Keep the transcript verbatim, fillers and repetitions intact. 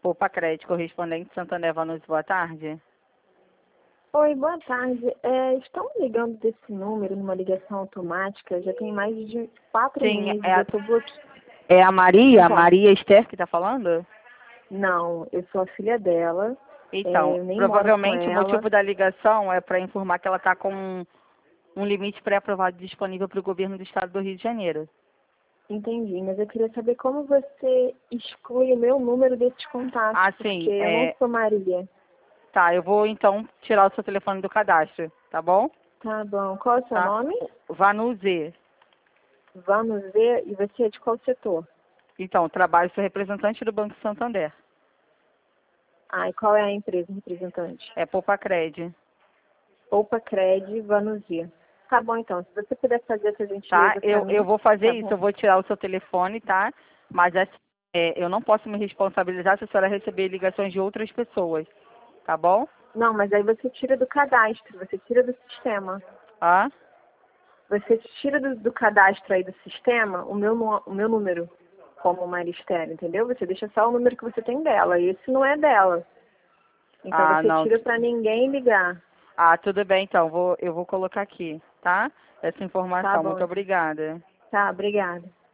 Poupa Crédito, correspondente Santander Vanucci, boa tarde. Oi, boa tarde. É, estão ligando desse número numa ligação automática, já tem mais de quatro Sim, meses. é a, Eu tô bloque... é a Maria, a Então, Maria Esther que está falando? não, eu sou a filha dela, é, Então, eu nem moro com provavelmente o ela. motivo da ligação é para informar que ela está com um, um limite pré-aprovado disponível para o governo do estado do Rio de Janeiro. Entendi, mas eu queria saber como você exclui o meu número desses contatos, Ah, porque sim, eu não é, sou Maria. tá, eu vou então tirar o seu telefone do cadastro, tá bom? Tá bom. Qual é o seu Tá? nome? Vanucci. Vamos ver. E você é de qual setor? Então, trabalho, sou representante do Banco Santander. Ah, e qual é a empresa representante? É Poupa Cred, Opa Cred Vanuzia. Tá bom, então. Se você puder fazer essa tá? gentileza pra Eu, eu mim, vou fazer tá isso, bom. eu vou tirar o seu telefone, tá? Mas assim, é, eu não posso me responsabilizar se a senhora receber ligações de outras pessoas, tá bom? Não, mas aí você tira do cadastro, você tira do sistema. Ah? Você tira do, do cadastro aí do sistema o meu, nu- o meu número como Maristério, entendeu? Você deixa só o número que você tem dela. E esse não é dela. Então Ah, você não. tira pra ninguém ligar. Ah, tudo bem, então. Vou, eu vou colocar aqui, tá? Essa Tá informação. Muito bom. obrigada. Tá, obrigada.